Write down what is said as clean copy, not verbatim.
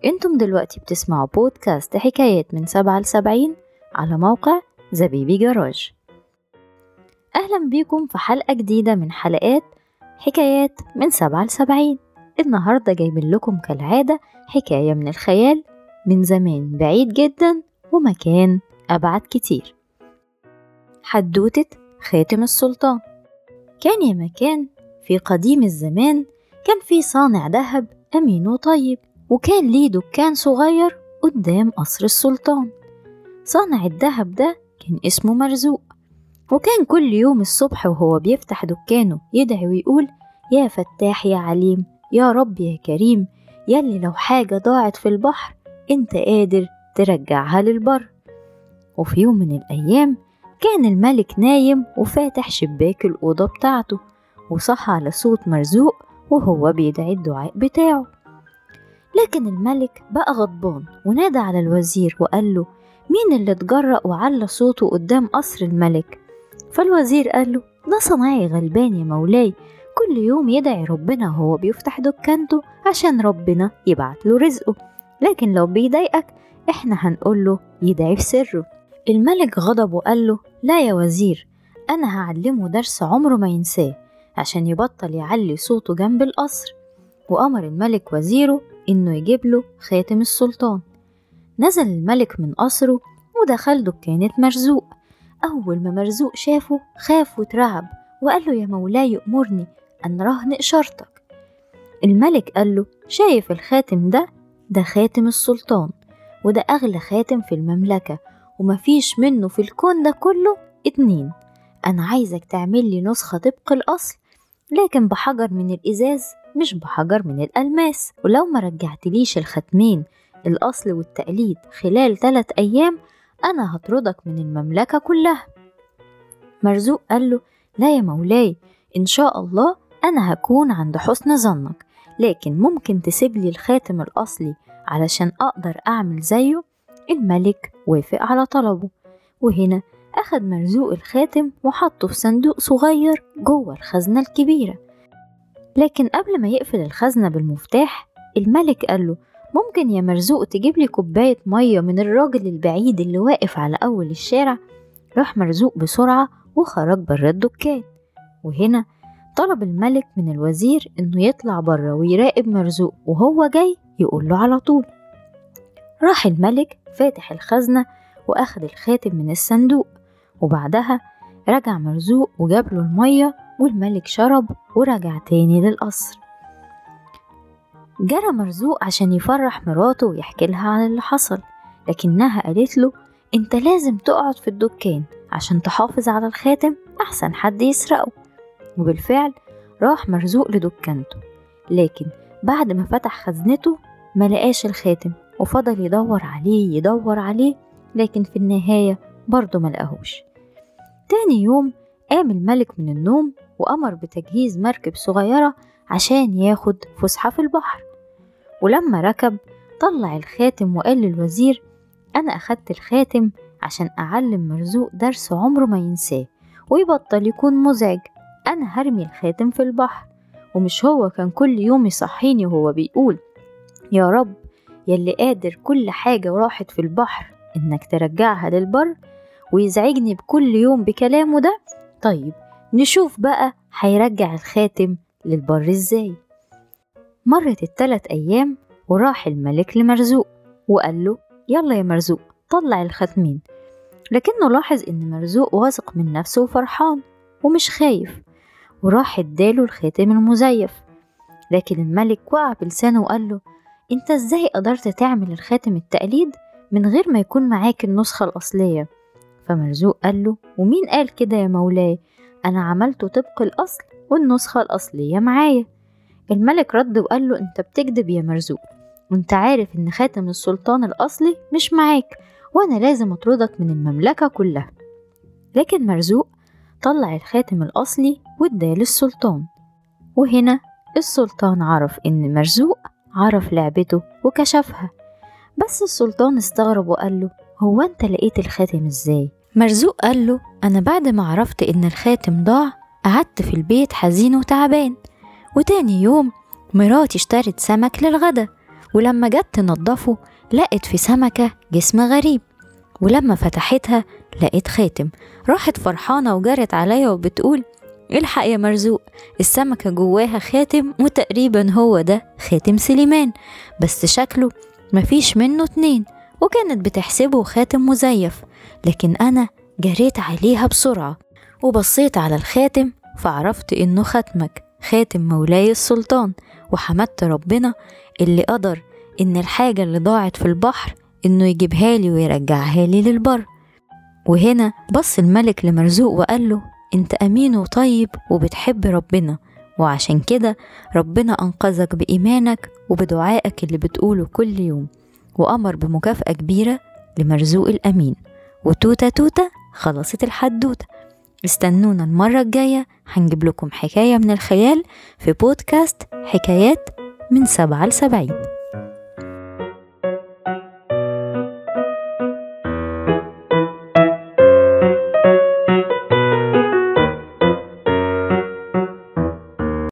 انتم دلوقتي بتسمعوا بودكاست حكايات من 7 ل70 على موقع زبيبي جراج. أهلا بيكم في حلقة جديدة من حلقات حكايات من 7 ل70. النهاردة جايبين لكم كالعادة حكاية من الخيال من زمان بعيد جدا ومكان أبعد كتير. حدوتة خاتم السلطان. كان يا مكان في قديم الزمان كان في صانع ذهب أمين وطيب، وكان ليه دكان صغير قدام قصر السلطان. صانع الذهب ده كان اسمه مرزوق، وكان كل يوم الصبح وهو بيفتح دكانه يدعي ويقول: يا فتاح يا عليم، يا رب يا كريم، يلي لو حاجة ضاعت في البحر انت قادر ترجعها للبر. وفي يوم من الأيام كان الملك نايم وفاتح شباك الأوضة بتاعته، وصحى على صوت مرزوق وهو بيدعي الدعاء بتاعه. لكن الملك بقى غضبان ونادى على الوزير وقال له: مين اللي اتجرأ وعلى صوته قدام قصر الملك؟ فالوزير قال له: ده صناعي غلبان يا مولاي، كل يوم يدعي ربنا وهو بيفتح دكانته عشان ربنا يبعت له رزقه، لكن لو بيضايقك احنا هنقول له يدعي في سره. الملك غضب وقال له: لا يا وزير، انا هعلمه درس عمره ما ينساه عشان يبطل يعلي صوته جنب القصر. وأمر الملك وزيره إنه يجيب له خاتم السلطان. نزل الملك من قصره ودخل دكانة مرزوق. أول ما مرزوق شافه خاف وترعب وقال له: يا مولاي أمرني أن رهن إشارتك. الملك قال له: شايف الخاتم ده؟ ده خاتم السلطان، وده أغلى خاتم في المملكة، ومفيش منه في الكون ده كله 2. أنا عايزك تعمل لي نسخة طبق الأصل، لكن بحجر من الإزاز مش بحجر من الألماس، ولو ما رجعتليش الختمين الأصل والتقليد خلال 3 أيام أنا هطردك من المملكة كلها. مرزوق قال له: لا يا مولاي، إن شاء الله أنا هكون عند حسن ظنك، لكن ممكن تسيبلي الخاتم الأصلي علشان أقدر أعمل زيه؟ الملك وافق على طلبه، وهنا أخد مرزوق الخاتم وحطه في صندوق صغير جوه الخزنة الكبيرة. لكن قبل ما يقفل الخزنة بالمفتاح الملك قال له: ممكن يا مرزوق تجيب لي كوباية مية من الراجل البعيد اللي واقف على أول الشارع؟ راح مرزوق بسرعة وخرج بره الدكان، وهنا طلب الملك من الوزير إنه يطلع بره ويراقب مرزوق وهو جاي يقول له على طول. راح الملك فاتح الخزنة وأخد الخاتم من الصندوق، وبعدها رجع مرزوق وجاب له المية، والملك شرب ورجع تاني للقصر. جرى مرزوق عشان يفرح مراته ويحكي لها عن اللي حصل، لكنها قالت له: انت لازم تقعد في الدكان عشان تحافظ على الخاتم احسن حد يسرقه. وبالفعل راح مرزوق لدكانته، لكن بعد ما فتح خزنته ما لقاش الخاتم، وفضل يدور عليه لكن في النهاية برضه ما لقاهوش. تاني يوم قام الملك من النوم وأمر بتجهيز مركب صغيرة عشان ياخد فسحة في البحر، ولما ركب طلع الخاتم وقال للوزير: أنا أخدت الخاتم عشان أعلم مرزوق درس عمره ما ينساه ويبطل يكون مزعج. أنا هرمي الخاتم في البحر، ومش هو كان كل يوم يصحيني وهو بيقول: يا رب يلي قادر كل حاجة راحت في البحر إنك ترجعها للبر، ويزعجني بكل يوم بكلامه ده؟ طيب نشوف بقى هيرجع الخاتم للبر ازاي. مرت 3 أيام وراح الملك لمرزوق وقال له: يلا يا مرزوق طلع الختمين. لكنه لاحظ ان مرزوق واثق من نفسه وفرحان ومش خايف، وراح اداله الخاتم المزيف. لكن الملك وقع بلسانه وقال له: انت ازاي قدرت تعمل الخاتم التقليد من غير ما يكون معاك النسخة الأصلية؟ فمرزوق قال له: ومين قال كده يا مولاي؟ أنا عملته طبق الأصل والنسخة الأصلية معايا. الملك رد وقال له: أنت بتكذب يا مرزوق، وأنت عارف إن خاتم السلطان الأصلي مش معاك، وأنا لازم أطردك من المملكة كلها. لكن مرزوق طلع الخاتم الأصلي واداه للسلطان، وهنا السلطان عرف إن مرزوق عرف لعبته وكشفها. بس السلطان استغرب وقال له: هو أنت لقيت الخاتم إزاي؟ مرزوق قال له: أنا بعد ما عرفت إن الخاتم ضاع قعدت في البيت حزين وتعبان، وتاني يوم مراتي اشترت سمك للغدا ولما جت تنضفه لقت في سمكة جسم غريب، ولما فتحتها لقيت خاتم. راحت فرحانة وجرت عليا وبتقول الحق يا مرزوق، السمكة جواها خاتم وتقريبا هو ده خاتم سليمان، بس شكله مفيش منه 2، وكانت بتحسبه خاتم مزيف. لكن أنا جريت عليها بسرعة وبصيت على الخاتم فعرفت إنه ختمك، خاتم مولاي السلطان. وحمدت ربنا اللي قدر إن الحاجة اللي ضاعت في البحر إنه يجيبها لي ويرجعها لي للبر. وهنا بص الملك لمرزوق وقال له انت أمين وطيب وبتحب ربنا، وعشان كده ربنا أنقذك بإيمانك وبدعائك اللي بتقوله كل يوم، وأمر بمكافأة كبيرة لمرزوق الأمين. وتوتة توتة خلصت الحدوتة. استنونا المرة الجاية، هنجيب لكم حكاية من الخيال في بودكاست حكايات من 7 ل 70.